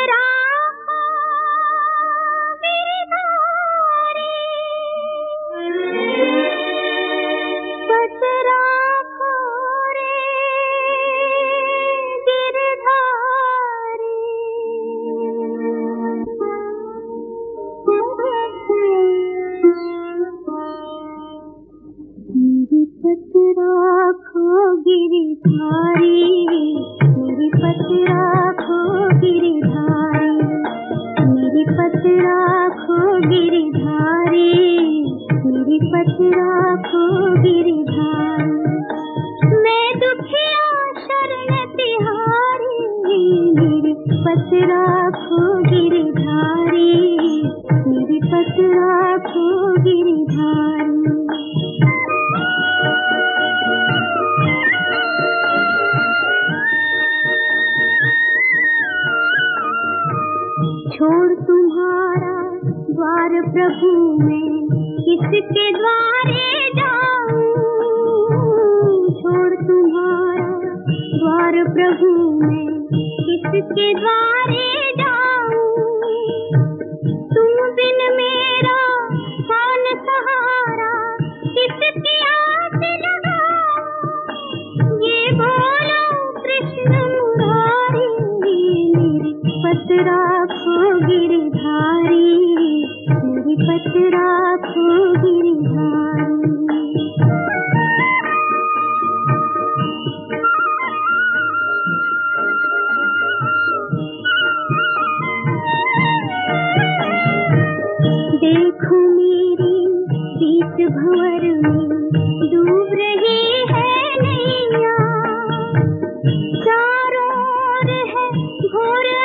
छोड़ तुम्हारा द्वार प्रभु मैं किसके द्वारे जाऊं, छोड़ तुम्हारा द्वार प्रभु मैं किसके द्वारे जाऊं, तुम बिन मेरा कौन सहारा किसकी आस लगाऊं, ये बोलो कृष्ण मुरारी मेरी पत राखो गिरधारी, मेरी पत राखो गिरधारी। देखो मेरी बीच भंवर में डूब रही है नैया, चारों ओर है घोर